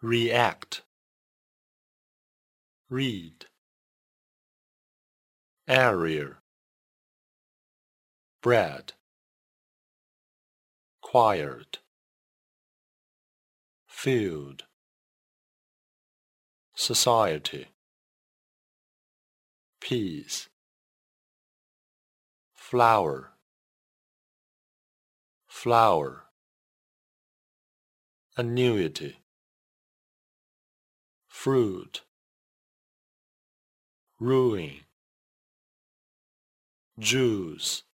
react, read, area, bread, quiet, field, society, peace, flower, flower, annuity, fruit, ruin, juice,